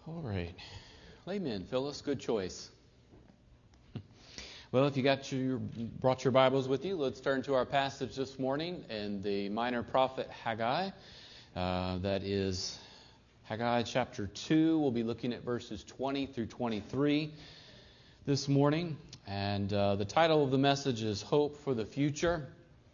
All right. Amen, Phyllis. Good choice. Well, if you brought your Bibles with you, let's turn to our passage this morning in the minor prophet Haggai. That is Haggai chapter 2. We'll be looking at verses 20 through 23 this morning. And the title of the message is Hope for the Future.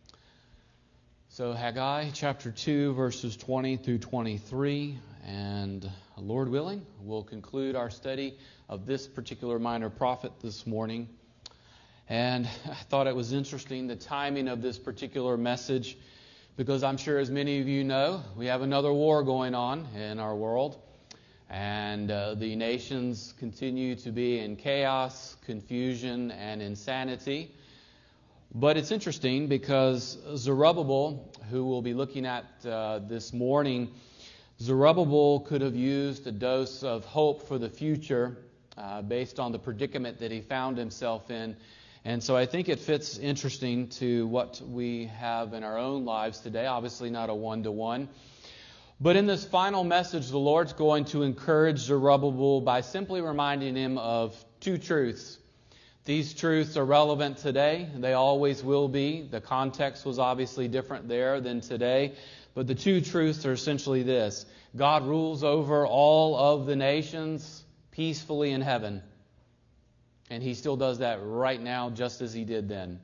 So Haggai chapter 2, verses 20 through 23. And Lord willing, we'll conclude our study of this particular minor prophet this morning. And I thought it was interesting, the timing of this particular message, because I'm sure as many of you know, we have another war going on in our world. And the nations continue to be in chaos, confusion, and insanity. But it's interesting because Zerubbabel, who we'll be looking at this morning, Zerubbabel could have used a dose of hope for the future based on the predicament that he found himself in. And so I think it fits interesting to what we have in our own lives today. Obviously not a one-to-one. But in this final message, the Lord's going to encourage Zerubbabel by simply reminding him of two truths. These truths are relevant today. They always will be. The context was obviously different there than today. But the two truths are essentially this. God rules over all of the nations peacefully in heaven. And He still does that right now just as He did then.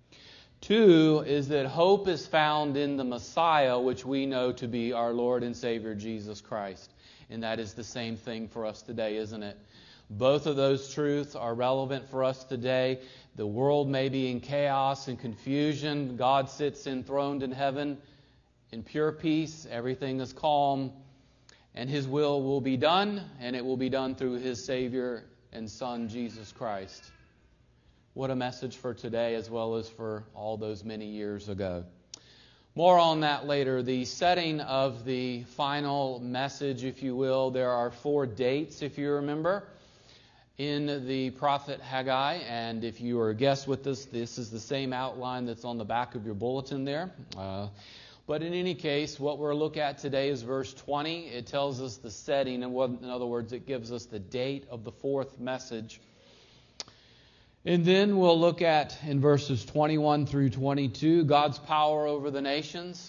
Two is that hope is found in the Messiah, which we know to be our Lord and Savior Jesus Christ. And that is the same thing for us today, isn't it? Both of those truths are relevant for us today. The world may be in chaos and confusion. God sits enthroned in heaven in pure peace. Everything is calm. And His will be done. And it will be done through His Savior and Son, Jesus Christ. What a message for today as well as for all those many years ago. More on that later. The setting of the final message, if you will, there are 4 dates, if you remember, in the prophet Haggai. And if you are a guest with us, this is the same outline that's on the back of your bulletin there. But in any case, what we'll look at today is verse 20. It tells us the setting, and in other words, it gives us the date of the 4th message. And then we'll look at, in verses 21 through 22, God's power over the nations.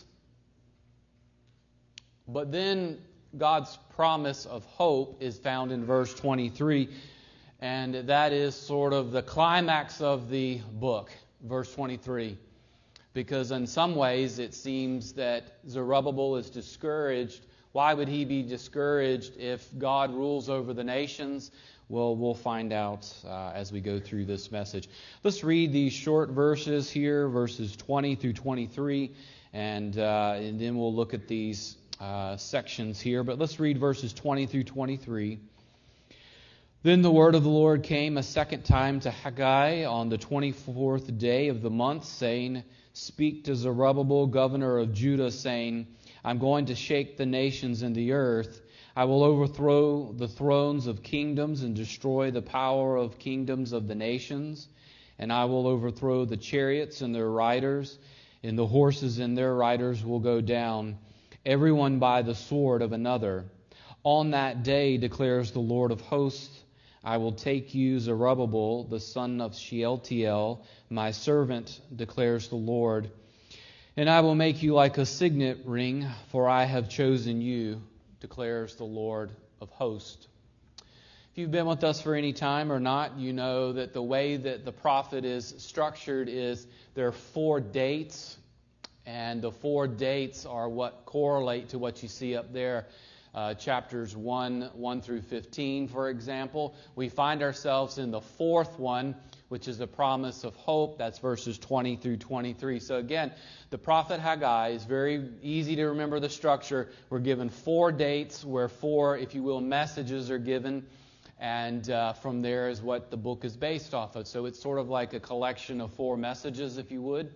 But then God's promise of hope is found in verse 23. And that is sort of the climax of the book, verse 23. Because in some ways it seems that Zerubbabel is discouraged. Why would he be discouraged if God rules over the nations? Well, we'll find out as we go through this message. Let's read these short verses here, verses 20 through 23, and then we'll look at these sections here. But let's read verses 20 through 23. Then the word of the Lord came a second time to Haggai on the 24th day of the month, saying, Speak to Zerubbabel, governor of Judah, saying, I'm going to shake the nations and the earth. I will overthrow the thrones of kingdoms and destroy the power of kingdoms of the nations. And I will overthrow the chariots and their riders, and the horses and their riders will go down, everyone by the sword of another. On that day, declares the Lord of hosts, I will take you, Zerubbabel, the son of Shealtiel, my servant, declares the Lord, and I will make you like a signet ring, for I have chosen you, declares the Lord of hosts. If you've been with us for any time or not, you know that the way that the prophet is structured is there are 4 dates, and the 4 dates are what correlate to what you see up there. Chapters 1 through 15, for example. We find ourselves in the 4th one, which is the promise of hope. That's verses 20 through 23. So again, the prophet Haggai is very easy to remember the structure. We're given 4 dates where 4, if you will, messages are given. And from there is what the book is based off of. So it's sort of like a collection of 4 messages, if you would.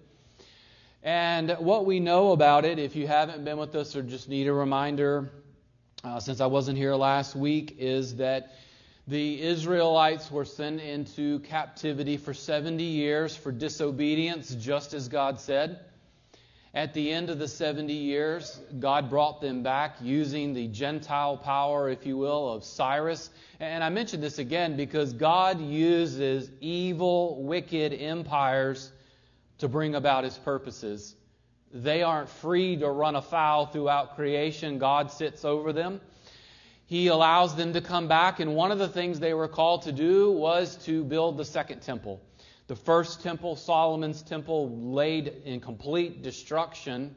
And what we know about it, if you haven't been with us or just need a reminder, since I wasn't here last week, is that the Israelites were sent into captivity for 70 years for disobedience, just as God said. At the end of the 70 years, God brought them back using the Gentile power, if you will, of Cyrus. And I mention this again because God uses evil, wicked empires to bring about His purposes. They aren't free to run afoul throughout creation. God sits over them. He allows them to come back, and one of the things they were called to do was to build the second temple. The first temple, Solomon's temple, laid in complete destruction.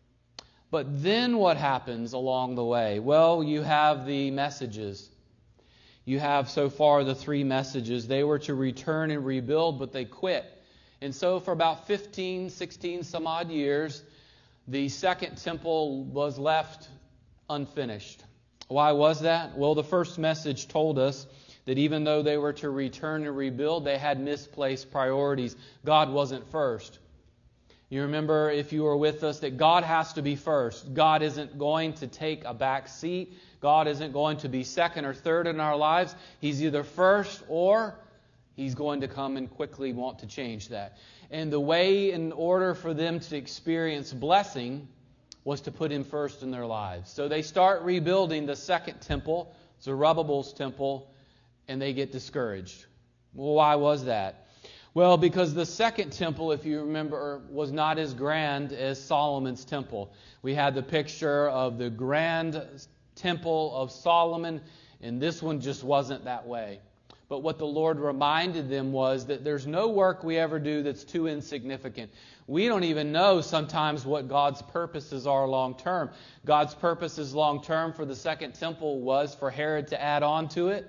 But then what happens along the way? Well, you have the messages. You have so far the 3 messages. They were to return and rebuild, but they quit. And so for about 15, 16 some odd years, the second temple was left unfinished. Why was that? Well, the first message told us that even though they were to return and rebuild, they had misplaced priorities. God wasn't first. You remember, if you were with us, that God has to be first. God isn't going to take a back seat. God isn't going to be second or third in our lives. He's either first or He's going to come and quickly want to change that. And the way in order for them to experience blessing was to put Him first in their lives. So they start rebuilding the second temple, Zerubbabel's temple, and they get discouraged. Well, why was that? Well, because the second temple, if you remember, was not as grand as Solomon's temple. We had the picture of the grand temple of Solomon, and this one just wasn't that way. But what the Lord reminded them was that there's no work we ever do that's too insignificant. We don't even know sometimes what God's purposes are long term. God's purposes long term for the second temple was for Herod to add on to it,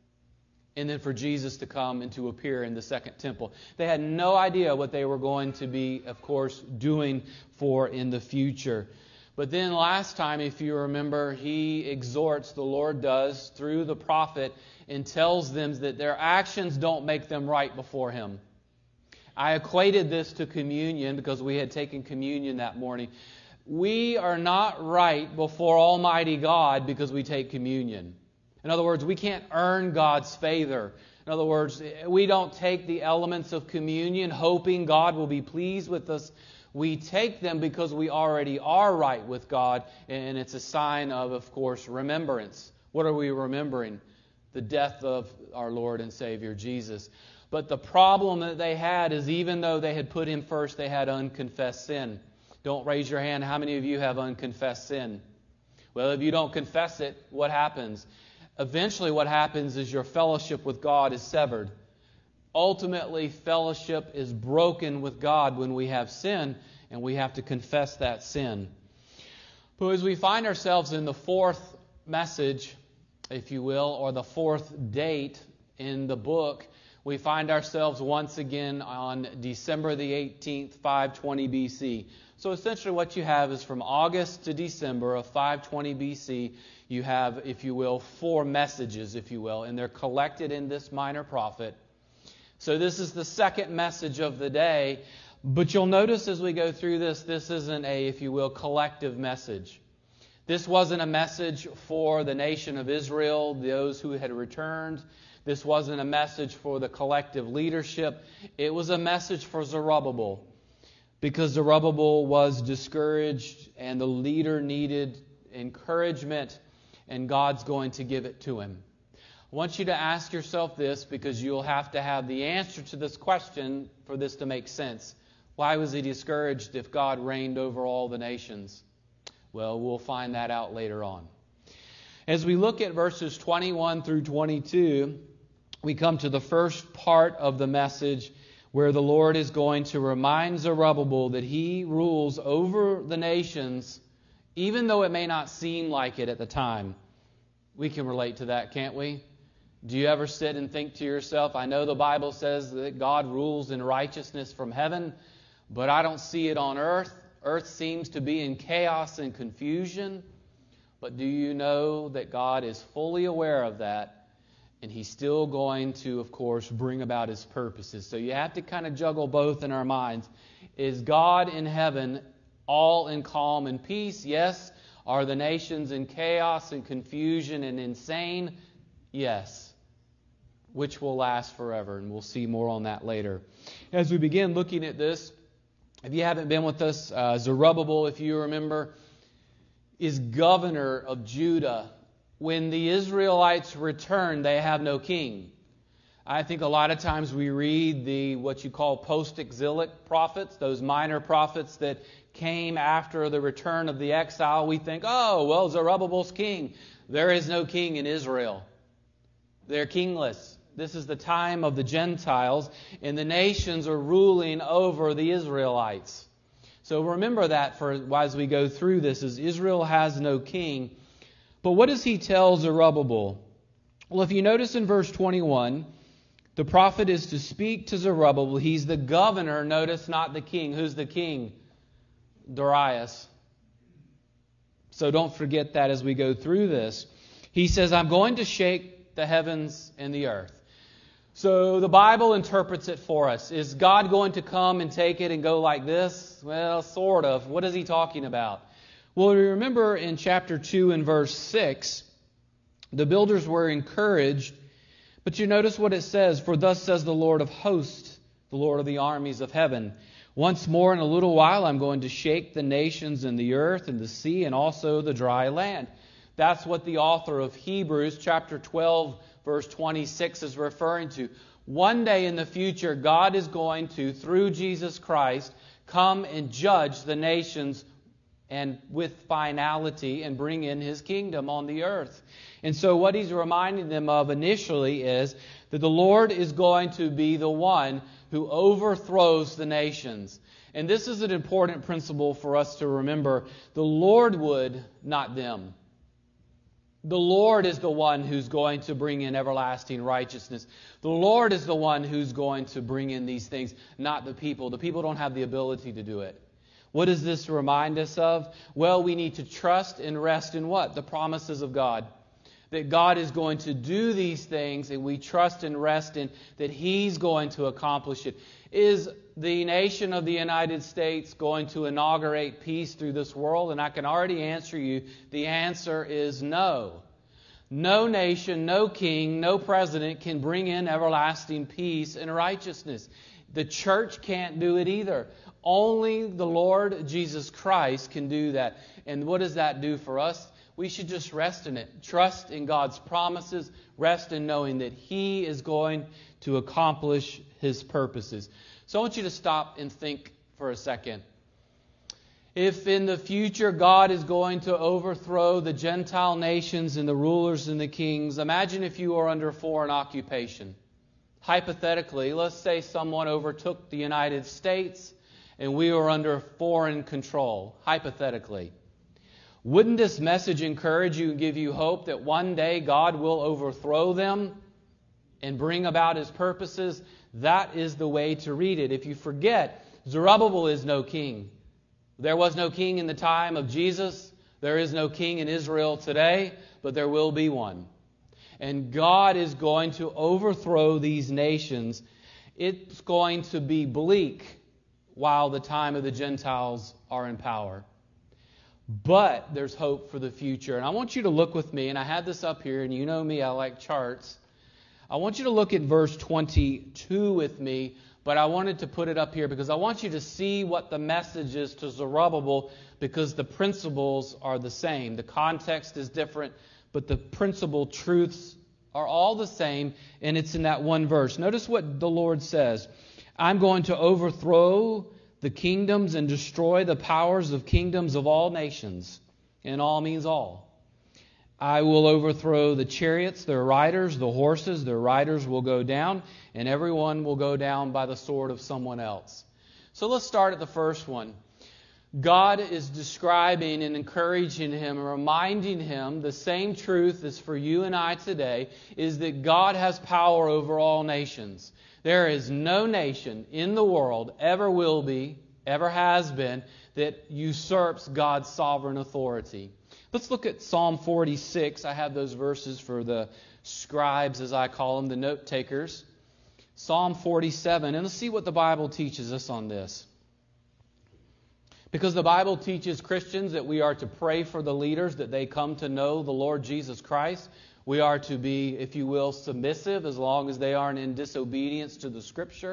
and then for Jesus to come and to appear in the second temple. They had no idea what they were going to be, of course, doing for in the future. But then last time, if you remember, He exhorts, the Lord does, through the prophet, and tells them that their actions don't make them right before Him. I equated this to communion because we had taken communion that morning. We are not right before Almighty God because we take communion. In other words, we can't earn God's favor. In other words, we don't take the elements of communion hoping God will be pleased with us. We take them because we already are right with God, and it's a sign of course, remembrance. What are we remembering? The death of our Lord and Savior Jesus. But the problem that they had is even though they had put Him first, they had unconfessed sin. Don't raise your hand. How many of you have unconfessed sin? Well, if you don't confess it, what happens? Eventually what happens is your fellowship with God is severed. Ultimately, fellowship is broken with God when we have sin, and we have to confess that sin. But as we find ourselves in the 4th message, if you will, or the 4th date in the book, we find ourselves once again on December the 18th, 520 BC. So essentially what you have is from August to December of 520 BC, you have, if you will, 4 messages, if you will, and they're collected in this minor prophet. So this is the second message of the day, but you'll notice as we go through this isn't a, if you will, collective message. This wasn't a message for the nation of Israel, those who had returned. This wasn't a message for the collective leadership. It was a message for Zerubbabel, because Zerubbabel was discouraged and the leader needed encouragement, and God's going to give it to him. I want you to ask yourself this, because you'll have to have the answer to this question for this to make sense. Why was he discouraged if God reigned over all the nations? Well, we'll find that out later on. As we look at verses 21 through 22, we come to the first part of the message where the Lord is going to remind Zerubbabel that he rules over the nations, even though it may not seem like it at the time. We can relate to that, can't we? Do you ever sit and think to yourself, I know the Bible says that God rules in righteousness from heaven, but I don't see it on earth. Earth seems to be in chaos and confusion. But do you know that God is fully aware of that, and He's still going to, of course, bring about His purposes? So you have to kind of juggle both in our minds. Is God in heaven all in calm and peace? Yes. Are the nations in chaos and confusion and insane? Yes. Which will last forever, and we'll see more on that later. As we begin looking at this, If you haven't been with us, Zerubbabel, if you remember, is governor of Judah. When the Israelites return, they have no king. I think a lot of times we read what you call post-exilic prophets, those minor prophets that came after the return of the exile. We think, oh, well, Zerubbabel's king. There is no king in Israel. They're kingless. This is the time of the Gentiles, and the nations are ruling over the Israelites. So remember that as we go through this, is Israel has no king. But what does he tell Zerubbabel? Well, if you notice in verse 21, the prophet is to speak to Zerubbabel. He's the governor, notice, not the king. Who's the king? Darius. So don't forget that as we go through this. He says, I'm going to shake the heavens and the earth. So the Bible interprets it for us. Is God going to come and take it and go like this? Well, sort of. What is he talking about? Well, remember in chapter 2 and verse 6, the builders were encouraged. But you notice what it says, for thus says the Lord of hosts, the Lord of the armies of heaven. Once more in a little while I'm going to shake the nations and the earth and the sea and also the dry land. That's what the author of Hebrews chapter 12 verse 26 is referring to. One day in the future, God is going to, through Jesus Christ, come and judge the nations and with finality and bring in His kingdom on the earth. And so what he's reminding them of initially is that the Lord is going to be the one who overthrows the nations. And this is an important principle for us to remember. The Lord would, not them. The Lord is the one who's going to bring in everlasting righteousness. The Lord is the one who's going to bring in these things, not the people. The people don't have the ability to do it. What does this remind us of? Well, we need to trust and rest in what? The promises of God. That God is going to do these things, and we trust and rest in that He's going to accomplish it. Is the nation of the United States going to inaugurate peace through this world? And I can already answer you, the answer is no. No nation, no king, no president can bring in everlasting peace and righteousness. The church can't do it either. Only the Lord Jesus Christ can do that. And what does that do for us? We should just rest in it. Trust in God's promises. Rest in knowing that He is going to accomplish His purposes. So I want you to stop and think for a second. If in the future God is going to overthrow the Gentile nations and the rulers and the kings, imagine if you are under foreign occupation. Hypothetically, let's say someone overtook the United States and we were under foreign control. Hypothetically. Wouldn't this message encourage you and give you hope that one day God will overthrow them and bring about His purposes? That is the way to read it. If you forget, Zerubbabel is no king. There was no king in the time of Jesus. There is no king in Israel today, but there will be one. And God is going to overthrow these nations. It's going to be bleak while the time of the Gentiles are in power. But there's hope for the future. And I want you to look with me, and I had this up here, and you know me, I like charts. I want you to look at verse 22 with me, but I wanted to put it up here because I want you to see what the message is to Zerubbabel, because the principles are the same. The context is different, but the principal truths are all the same, and it's in that one verse. Notice what the Lord says. I'm going to overthrow the kingdoms and destroy the powers of kingdoms of all nations. And all means all. I will overthrow the chariots, their riders, the horses, their riders will go down, and everyone will go down by the sword of someone else. So let's start at the first one. God is describing and encouraging him, reminding him the same truth as for you and I today, is that God has power over all nations. There is no nation in the world, ever will be, ever has been, that usurps God's sovereign authority. Let's look at Psalm 46. I have those verses for the scribes, as I call them, the note takers. Psalm 47, and let's see what the Bible teaches us on this. Because the Bible teaches Christians that we are to pray for the leaders, that they come to know the Lord Jesus Christ. We are to be, if you will, submissive as long as they aren't in disobedience to the Scripture.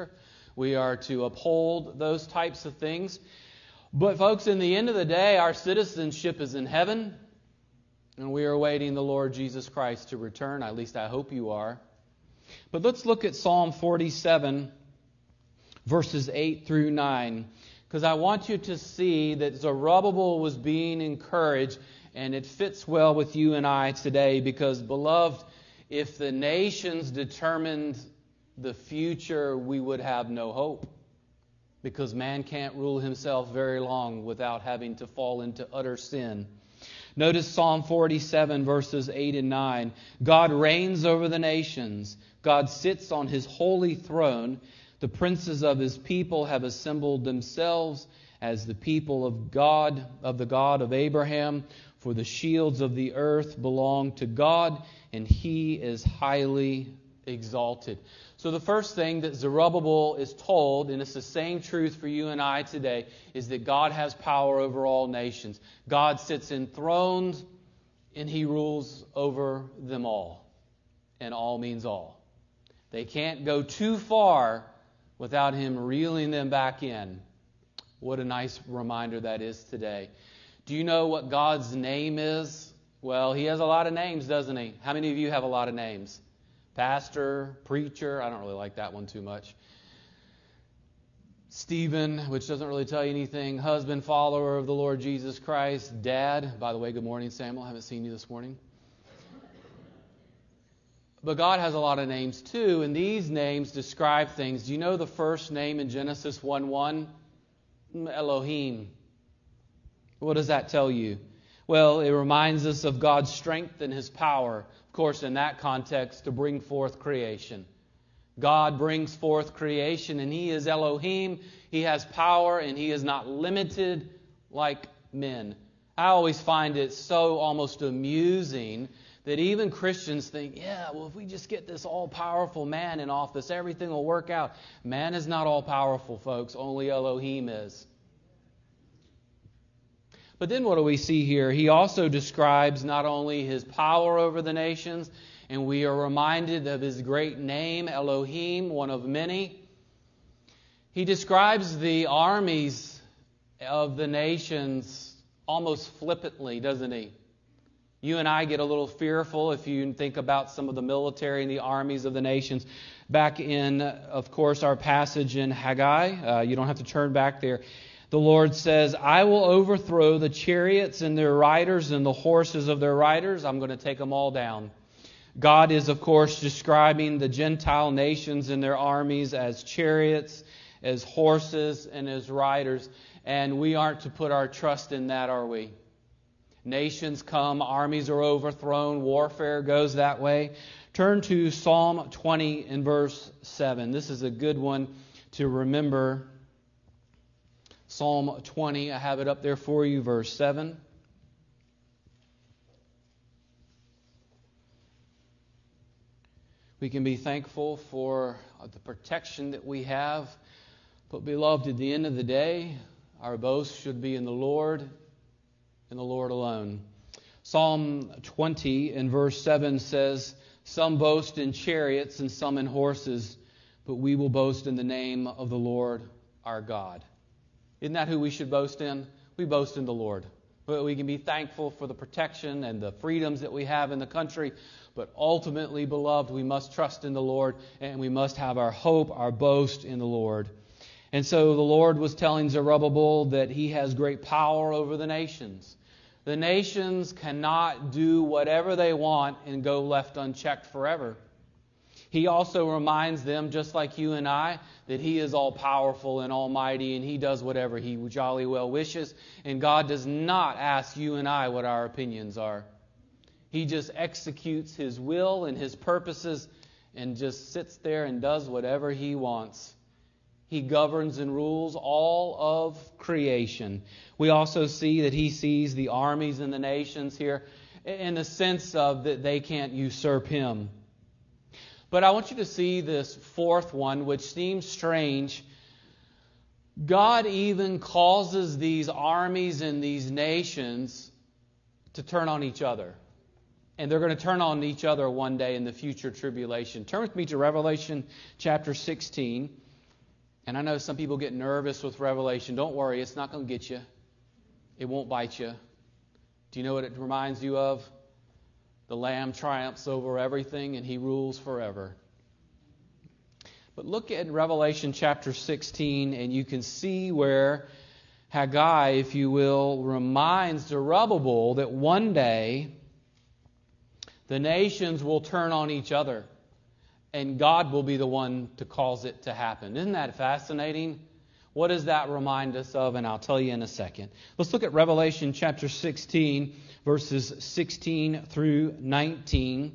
We are to uphold those types of things. But folks, in the end of the day, our citizenship is in heaven, and we are awaiting the Lord Jesus Christ to return. At least I hope you are. But let's look at Psalm 47, verses 8 through 9, because I want you to see that Zerubbabel was being encouraged, and it fits well with you and I today, because, beloved, if the nations determined the future, we would have no hope, because man can't rule himself very long without having to fall into utter sin. Notice Psalm 47, verses 8 and 9. God reigns over the nations. God sits on his holy throne. The princes of his people have assembled themselves as the people of God, of the God of Abraham. For the shields of the earth belong to God, and he is highly exalted. So the first thing that Zerubbabel is told, and it's the same truth for you and I today, is that God has power over all nations. God sits enthroned, and he rules over them all. And all means all. They can't go too far without him reeling them back in. What a nice reminder that is today. Do you know what God's name is? Well, he has a lot of names, doesn't he? How many of you have a lot of names? Pastor, preacher, I don't really like that one too much. Stephen, which doesn't really tell you anything. Husband, follower of the Lord Jesus Christ. Dad, by the way, good morning, Samuel. I haven't seen you this morning. But God has a lot of names too, and these names describe things. Do you know the first name in Genesis 1:1? Elohim. What does that tell you? Well, it reminds us of God's strength and his power. Of course, in that context, to bring forth creation. God brings forth creation, and he is Elohim. He has power, and he is not limited like men. I always find it so almost amusing that even Christians think, yeah, well, if we just get this all-powerful man in office, everything will work out. Man is not all-powerful, folks. Only Elohim is. But then what do we see here? He also describes not only his power over the nations, and we are reminded of his great name, Elohim, one of many. He describes the armies of the nations almost flippantly, doesn't he? You and I get a little fearful if you think about some of the military and the armies of the nations. Back in, of course, our passage in Haggai, you don't have to turn back there. The Lord says, I will overthrow the chariots and their riders and the horses of their riders. I'm going to take them all down. God is, of course, describing the Gentile nations and their armies as chariots, as horses, and as riders. And we aren't to put our trust in that, are we? Nations come, armies are overthrown, warfare goes that way. Turn to Psalm 20 and verse 7. This is a good one to remember. Psalm 20, I have it up there for you, verse 7. We can be thankful for the protection that we have. But beloved, at the end of the day, our boast should be in the Lord and the Lord alone. Psalm 20 and verse 7 says, some boast in chariots and some in horses, but we will boast in the name of the Lord our God. Isn't that who we should boast in? We boast in the Lord. But we can be thankful for the protection and the freedoms that we have in the country. But ultimately, beloved, we must trust in the Lord, and we must have our hope, our boast in the Lord. And so the Lord was telling Zerubbabel that he has great power over the nations. The nations cannot do whatever they want and go left unchecked forever. He also reminds them, just like you and I, that he is all-powerful and almighty, and he does whatever he jolly well wishes. And God does not ask you and I what our opinions are. He just executes his will and his purposes and just sits there and does whatever he wants. He governs and rules all of creation. We also see that he sees the armies and the nations here in the sense of that they can't usurp him. But I want you to see this fourth one, which seems strange. God even causes these armies and these nations to turn on each other. And they're going to turn on each other one day in the future tribulation. Turn with me to Revelation chapter 16. And I know some people get nervous with Revelation. Don't worry, it's not going to get you. It won't bite you. Do you know what it reminds you of? The Lamb triumphs over everything and He rules forever. But look at Revelation chapter 16 and you can see where Haggai, if you will, reminds Zerubbabel that one day the nations will turn on each other and God will be the one to cause it to happen. Isn't that fascinating? What does that remind us of? And I'll tell you in a second. Let's look at Revelation chapter 16, verses 16 through 19.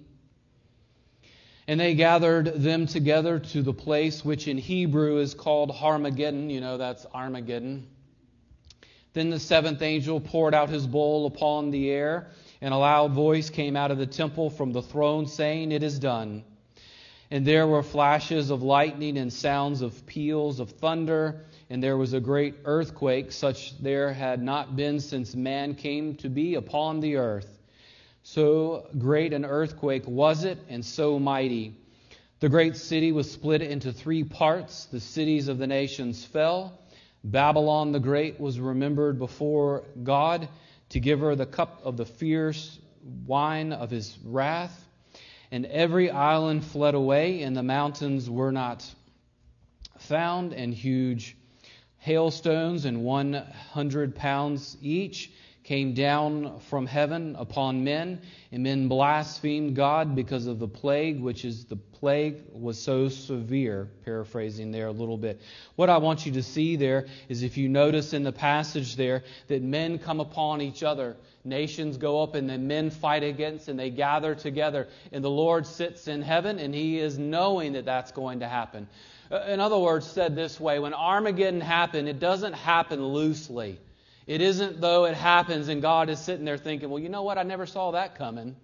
And they gathered them together to the place which in Hebrew is called Harmageddon. You know, that's Armageddon. Then the seventh angel poured out his bowl upon the air, and a loud voice came out of the temple from the throne, saying, "It is done." And there were flashes of lightning and sounds of peals of thunder, and there was a great earthquake, such there had not been since man came to be upon the earth. So great an earthquake was it, and so mighty. The great city was split into 3 parts. The cities of the nations fell. Babylon the Great was remembered before God to give her the cup of the fierce wine of His wrath. And every island fled away, and the mountains were not found, and huge hailstones and 100 pounds each came down from heaven upon men, and men blasphemed God because of the plague, the plague was so severe. Paraphrasing there a little bit. What I want you to see there is, if you notice in the passage there, that men come upon each other. Nations go up and then men fight against and they gather together. And the Lord sits in heaven and He is knowing that that's going to happen. In other words, said this way, when Armageddon happened, it doesn't happen loosely. It isn't though it happens and God is sitting there thinking, well, you know what? I never saw that coming.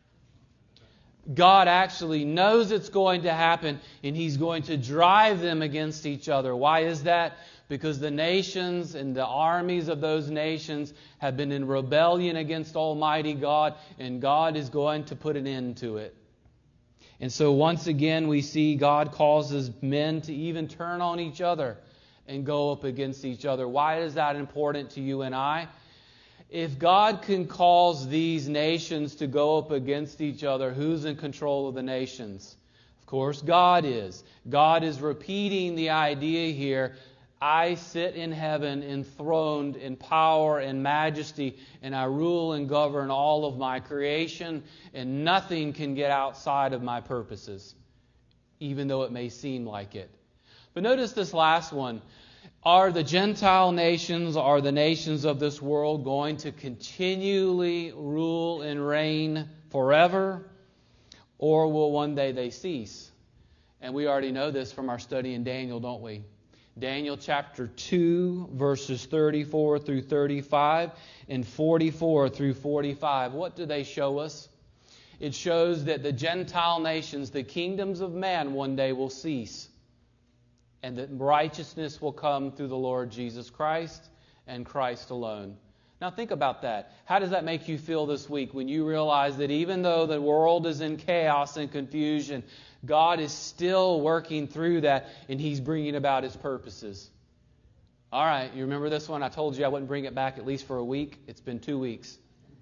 God actually knows it's going to happen and He's going to drive them against each other. Why is that? Because the nations and the armies of those nations have been in rebellion against Almighty God, and God is going to put an end to it. And so once again we see God causes men to even turn on each other and go up against each other. Why is that important to you and I? If God can cause these nations to go up against each other, who's in control of the nations? Of course, God is. God is repeating the idea here. I sit in heaven enthroned in power and majesty, and I rule and govern all of my creation, and nothing can get outside of my purposes, even though it may seem like it. But notice this last one. Are the Gentile nations, are the nations of this world going to continually rule and reign forever? Or will one day they cease? And we already know this from our study in Daniel, don't we? Daniel chapter 2, verses 34 through 35 and 44 through 45. What do they show us? It shows that the Gentile nations, the kingdoms of man, one day will cease. And that righteousness will come through the Lord Jesus Christ and Christ alone. Now think about that. How does that make you feel this week when you realize that even though the world is in chaos and confusion, God is still working through that and He's bringing about His purposes? All right, you remember this one? I told you I wouldn't bring it back at least for a week. It's been 2 weeks.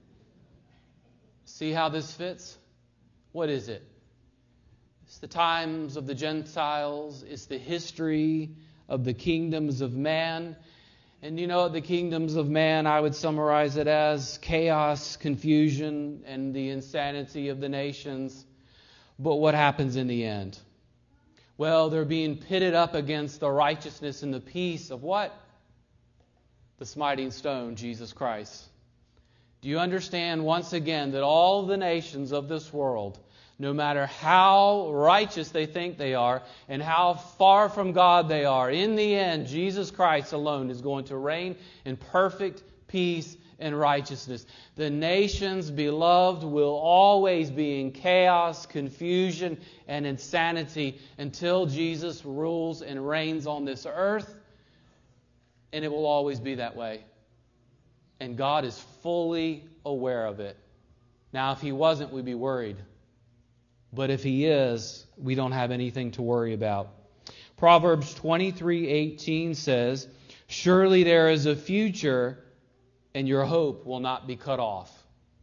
See how this fits? What is it? It's the times of the Gentiles. It's the history of the kingdoms of man. And you know, the kingdoms of man, I would summarize it as chaos, confusion, and the insanity of the nations. But what happens in the end? Well, they're being pitted up against the righteousness and the peace of what? The smiting stone, Jesus Christ. Do you understand once again that all the nations of this world, no matter how righteous they think they are and how far from God they are, in the end, Jesus Christ alone is going to reign in perfect peace and righteousness. The nations, beloved, will always be in chaos, confusion, and insanity until Jesus rules and reigns on this earth. And it will always be that way. And God is fully aware of it. Now, if He wasn't, we'd be worried. But if He is, we don't have anything to worry about. Proverbs 23:18 says, "Surely there is a future, and your hope will not be cut off."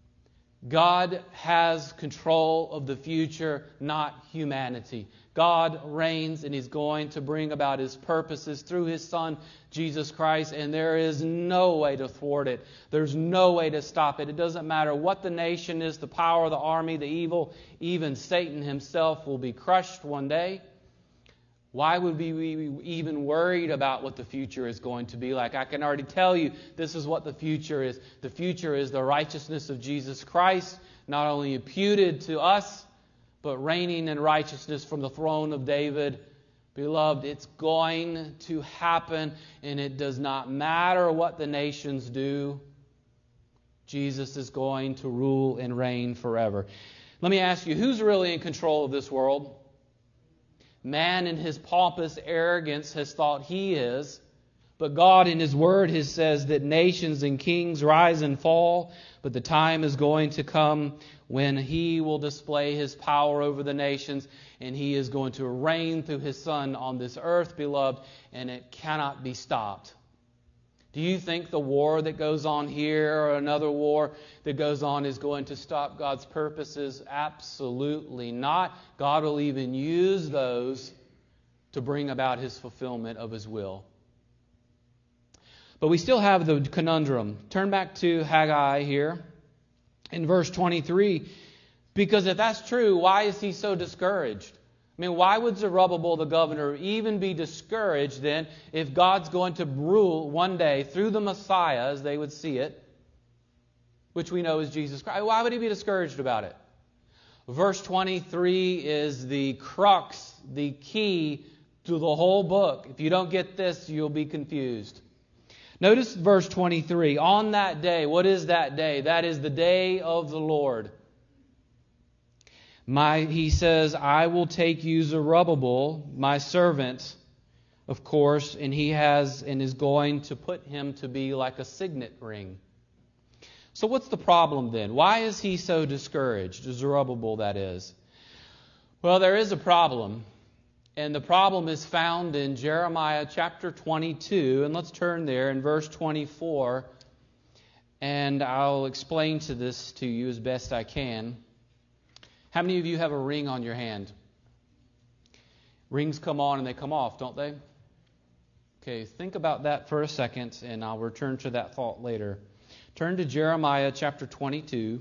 God has control of the future, not humanity. God reigns, and He's going to bring about His purposes through His Son, Jesus Christ, and there is no way to thwart it. There's no way to stop it. It doesn't matter what the nation is, the power, the army, the evil, even Satan himself will be crushed one day. Why would we be even worried about what the future is going to be like? I can already tell you this is what the future is. The future is the righteousness of Jesus Christ, not only imputed to us, but reigning in righteousness from the throne of David. Beloved, it's going to happen, and it does not matter what the nations do. Jesus is going to rule and reign forever. Let me ask you, who's really in control of this world? Man in his pompous arrogance has thought he is, but God in His Word has says that nations and kings rise and fall, but the time is going to come when He will display His power over the nations, and He is going to reign through His Son on this earth, beloved, and it cannot be stopped. Do you think the war that goes on here or another war that goes on is going to stop God's purposes? Absolutely not. God will even use those to bring about His fulfillment of His will. But we still have the conundrum. Turn back to Haggai here in verse 23. Because if that's true, why is he so discouraged? I mean, why would Zerubbabel, the governor, even be discouraged then if God's going to rule one day through the Messiah, as they would see it, which we know is Jesus Christ? Why would he be discouraged about it? Verse 23 is the crux, the key to the whole book. If you don't get this, you'll be confused. Notice verse 23. On that day, what is that day? That is the day of the Lord. He says, I will take you, Zerubbabel, my servant, of course, and he has and is going to put him to be like a signet ring. So what's the problem then? Why is he so discouraged? Zerubbabel, that is. Well, there is a problem. And the problem is found in Jeremiah chapter 22. And let's turn there in verse 24. And I'll explain this to you as best I can. How many of you have a ring on your hand? Rings come on and they come off, don't they? Okay, think about that for a second, and I'll return to that thought later. Turn to Jeremiah chapter 22.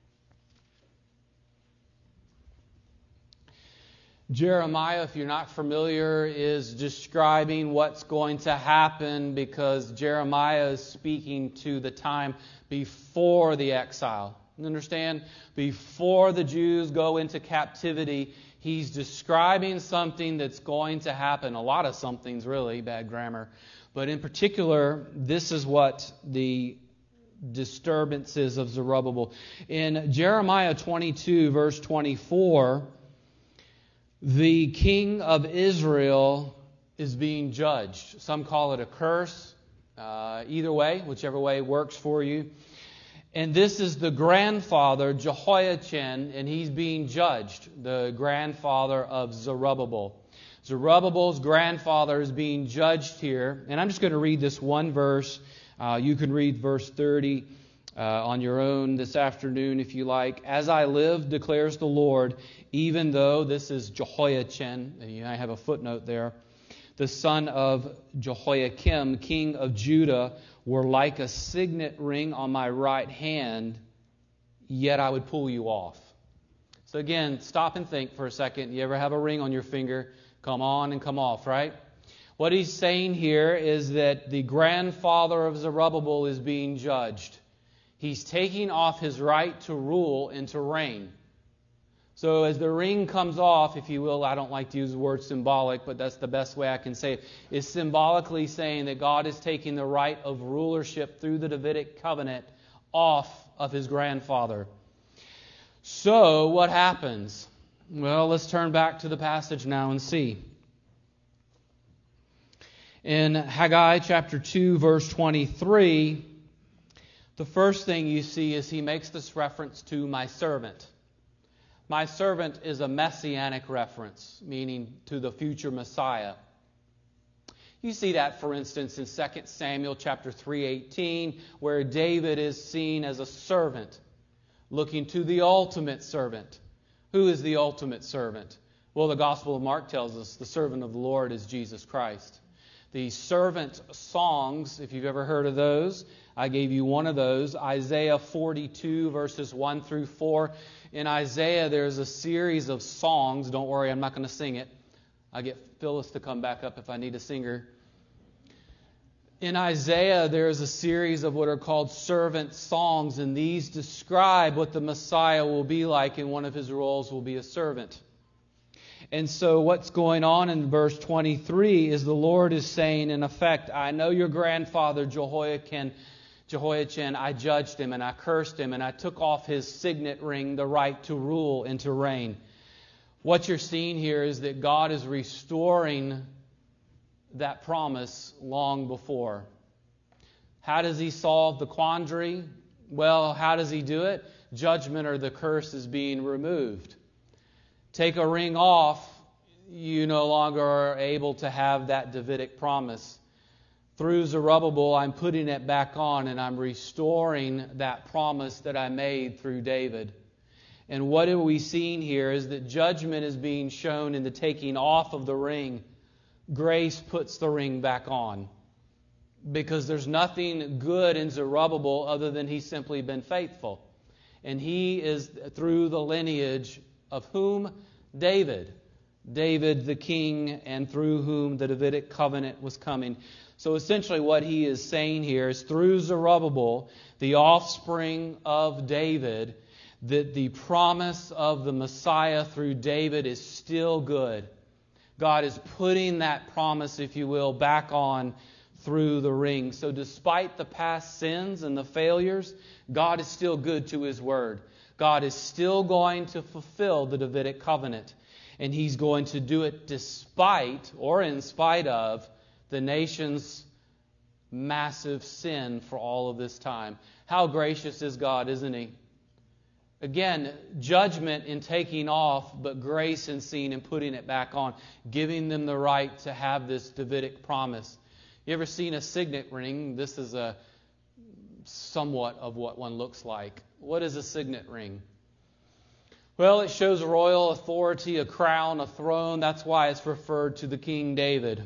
Jeremiah, if you're not familiar, is describing what's going to happen because Jeremiah is speaking to the time before the exile. You understand? Before the Jews go into captivity, he's describing something that's going to happen. A lot of somethings, really, bad grammar. But in particular, this is what the disturbances of Zerubbabel. In Jeremiah 22, verse 24, the king of Israel is being judged. Some call it a curse. Either way, whichever way works for you. And this is the grandfather, Jehoiachin, and he's being judged, the grandfather of Zerubbabel. Zerubbabel's grandfather is being judged here. And I'm just going to read this one verse. You can read verse 30 on your own this afternoon if you like. As I live, declares the Lord, even though this is Jehoiachin, I have a footnote there, the son of Jehoiakim, king of Judah, were like a signet ring on my right hand, yet I would pull you off. So again, stop and think for a second. You ever have a ring on your finger? Come on and come off, right? What he's saying here is that the grandfather of Zerubbabel is being judged. He's taking off his right to rule and to reign. So as the ring comes off, if you will, I don't like to use the word symbolic, but that's the best way I can say it, is symbolically saying that God is taking the right of rulership through the Davidic covenant off of his grandfather. So what happens? Well, let's turn back to the passage now and see. In Haggai chapter 2, verse 23, the first thing you see is he makes this reference to my servant. My servant is a messianic reference, meaning to the future Messiah. You see that, for instance, in 2 Samuel chapter 3:18, where David is seen as a servant, looking to the ultimate servant. Who is the ultimate servant? Well, the Gospel of Mark tells us the servant of the Lord is Jesus Christ. The servant songs, if you've ever heard of those, I gave you one of those, Isaiah 42, verses 1 through 4. In Isaiah, there's a series of songs. Don't worry, I'm not going to sing it. I get Phyllis to come back up if I need a singer. In Isaiah, there is a series of what are called servant songs, and these describe what the Messiah will be like, and one of his roles will be a servant. And so what's going on in verse 23 is the Lord is saying, in effect, I know your grandfather Jehoiachin, I judged him and I cursed him and I took off his signet ring, the right to rule and to reign. What you're seeing here is that God is restoring that promise long before. How does he solve the quandary? Well, how does he do it? Judgment or the curse is being removed. Take a ring off, you no longer are able to have that Davidic promise. Through Zerubbabel, I'm putting it back on and I'm restoring that promise that I made through David. And what are we seeing here is that judgment is being shown in the taking off of the ring. Grace puts the ring back on. Because there's nothing good in Zerubbabel other than he's simply been faithful. And he is through the lineage of whom? David. David the king, and through whom the Davidic covenant was coming. So essentially what he is saying here is through Zerubbabel, the offspring of David, that the promise of the Messiah through David is still good. God is putting that promise, if you will, back on through the ring. So despite the past sins and the failures, God is still good to His Word. God is still going to fulfill the Davidic covenant. And He's going to do it despite or in spite of the nation's massive sin for all of this time. How gracious is God, isn't He? Again, judgment in taking off, but grace in seeing and putting it back on, giving them the right to have this Davidic promise. You ever seen a signet ring? This is a somewhat of what one looks like. What is a signet ring? Well, it shows royal authority, a crown, a throne. That's why it's referred to the King David.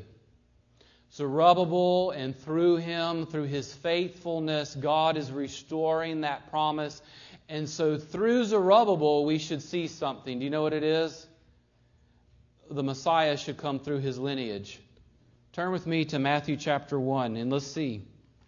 Zerubbabel, and through him, through his faithfulness, God is restoring that promise. And so through Zerubbabel, we should see something. Do you know what it is? The Messiah should come through his lineage. Turn with me to Matthew chapter 1, and let's see.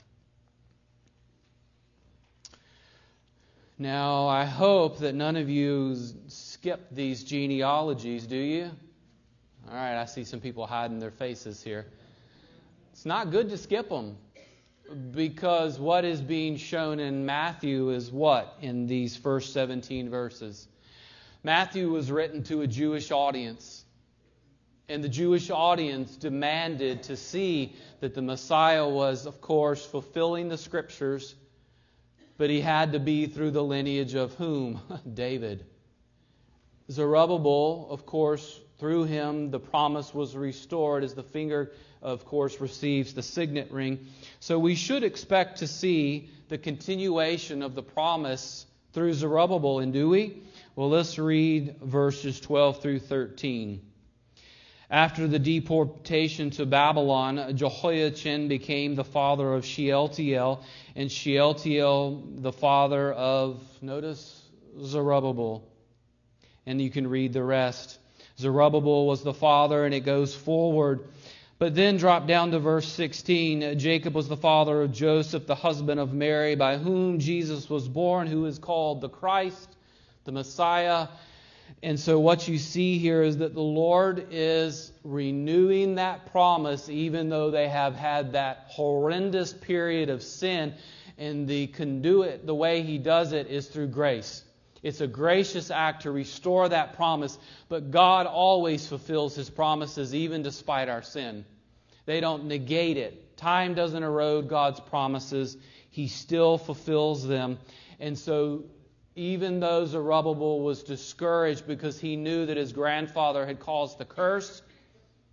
Now, I hope that none of you skip these genealogies, do you? All right, I see some people hiding their faces here. It's not good to skip them, because what is being shown in Matthew is what in these first 17 verses? Matthew was written to a Jewish audience. And the Jewish audience demanded to see that the Messiah was, of course, fulfilling the Scriptures, but he had to be through the lineage of whom? David. Zerubbabel, of course, through him the promise was restored as the finger, of course, receives the signet ring. So we should expect to see the continuation of the promise through Zerubbabel, and do we? Well, let's read verses 12 through 13. After the deportation to Babylon, Jehoiachin became the father of Shealtiel, and Shealtiel the father of, notice, Zerubbabel. And you can read the rest. Zerubbabel was the father, and it goes forward. But then drop down to verse 16. Jacob was the father of Joseph, the husband of Mary, by whom Jesus was born, who is called the Christ, the Messiah. And so what you see here is that the Lord is renewing that promise, even though they have had that horrendous period of sin. And the conduit, the way He does it, is through grace. It's a gracious act to restore that promise. But God always fulfills His promises, even despite our sin. They don't negate it. Time doesn't erode God's promises. He still fulfills them. And so even though Zerubbabel was discouraged because he knew that his grandfather had caused the curse,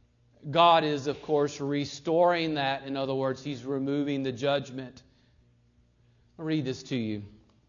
God is, of course, restoring that. In other words, He's removing the judgment. I'll read this to you.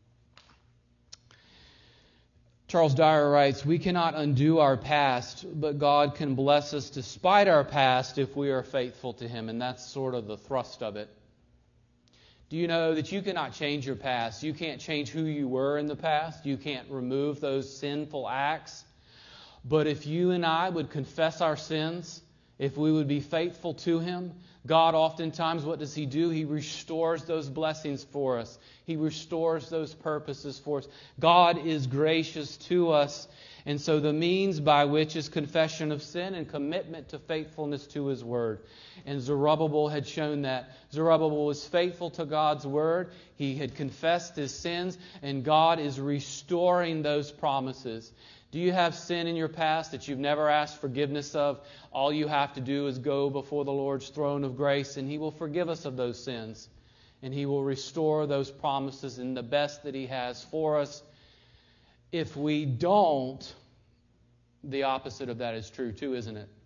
Charles Dyer writes, "We cannot undo our past, but God can bless us despite our past if we are faithful to Him." And that's sort of the thrust of it. Do you know that you cannot change your past? You can't change who you were in the past. You can't remove those sinful acts. But if you and I would confess our sins, if we would be faithful to Him, God oftentimes, what does He do? He restores those blessings for us. He restores those purposes for us. God is gracious to us. And so the means by which is confession of sin and commitment to faithfulness to His Word. And Zerubbabel had shown that. Zerubbabel was faithful to God's Word. He had confessed his sins, and God is restoring those promises. Do you have sin in your past that you've never asked forgiveness of? All you have to do is go before the Lord's throne of grace, and He will forgive us of those sins. And He will restore those promises in the best that He has for us. If we don't, the opposite of that is true too, isn't it?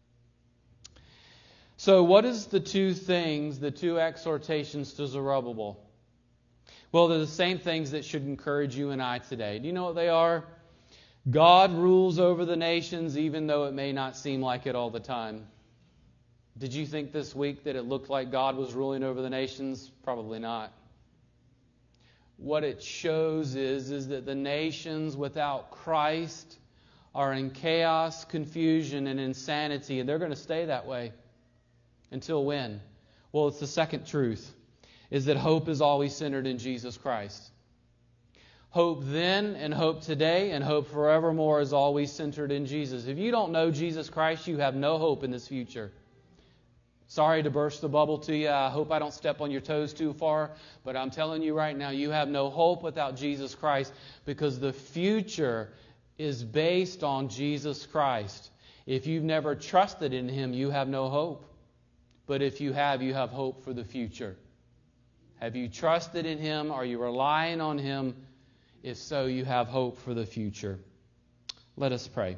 So what is the two things, the two exhortations to Zerubbabel? Well, they're the same things that should encourage you and I today. Do you know what they are? God rules over the nations even though it may not seem like it all the time. Did you think this week that it looked like God was ruling over the nations? Probably not. What it shows is that the nations without Christ are in chaos, confusion, and insanity, and they're going to stay that way. Until when? Well, it's the second truth, is that hope is always centered in Jesus Christ. Hope then and hope today and hope forevermore is always centered in Jesus. If you don't know Jesus Christ, you have no hope in this future. Sorry to burst the bubble to you. I hope I don't step on your toes too far. But I'm telling you right now, you have no hope without Jesus Christ, because the future is based on Jesus Christ. If you've never trusted in Him, you have no hope. But if you have hope for the future. Have you trusted in Him? Are you relying on Him? If so, you have hope for the future. Let us pray.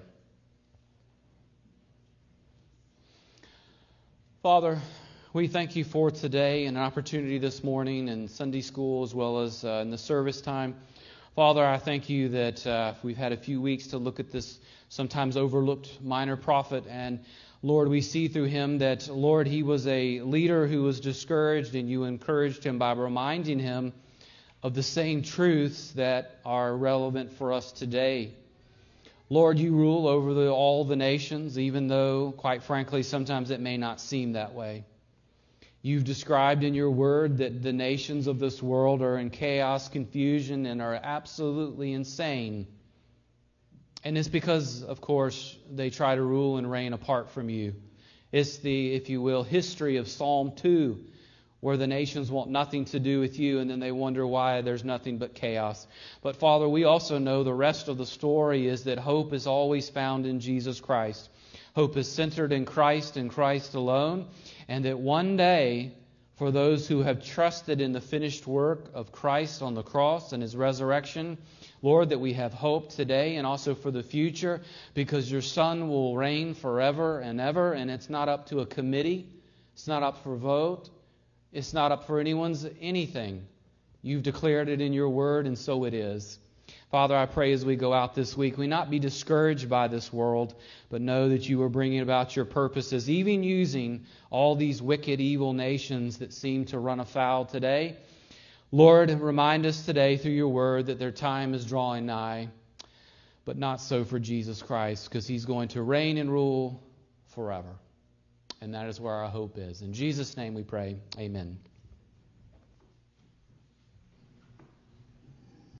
Father, we thank You for today and an opportunity this morning in Sunday school as well as in the service time. Father, I thank You that we've had a few weeks to look at this sometimes overlooked minor prophet. And Lord, we see through him that, Lord, he was a leader who was discouraged, and You encouraged him by reminding him of the same truths that are relevant for us today. Lord, You rule over all the nations, even though, quite frankly, sometimes it may not seem that way. You've described in Your Word that the nations of this world are in chaos, confusion, and are absolutely insane. And it's because, of course, they try to rule and reign apart from You. It's the, if you will, history of Psalm 2, where the nations want nothing to do with You, and then they wonder why there's nothing but chaos. But Father, we also know the rest of the story is that hope is always found in Jesus Christ. Hope is centered in Christ and Christ alone, and that one day, for those who have trusted in the finished work of Christ on the cross and His resurrection, Lord, that we have hope today and also for the future, because Your Son will reign forever and ever, and it's not up to a committee. It's not up for vote. It's not up for anyone's anything. You've declared it in Your Word, and so it is. Father, I pray as we go out this week, we not be discouraged by this world, but know that You are bringing about Your purposes, even using all these wicked, evil nations that seem to run afoul today. Lord, remind us today through Your Word that their time is drawing nigh, but not so for Jesus Christ, because He's going to reign and rule forever. And that is where our hope is. In Jesus' name we pray. Amen.